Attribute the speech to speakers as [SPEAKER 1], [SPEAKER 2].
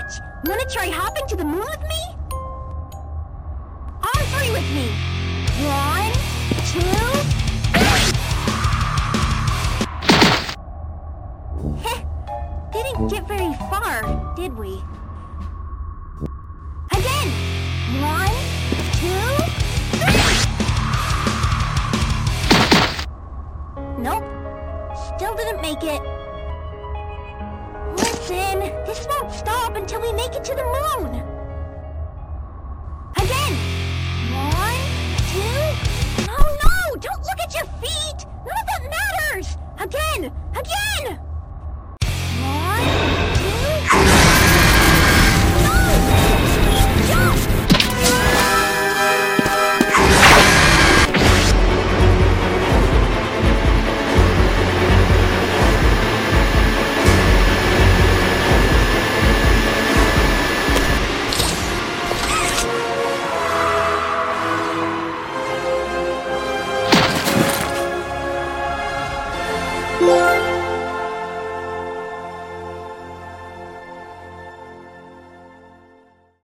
[SPEAKER 1] What? Wanna try hopping to the moon with me? On three with me. 1, 2, 3! Heh. Didn't get very far, did we? Again! 1, 2, 3! Nope. Still didn't make it. Listen, this won't stop until we make it to the moon. Again! 1, 2... No! Don't look at your feet! None of that matters! Again!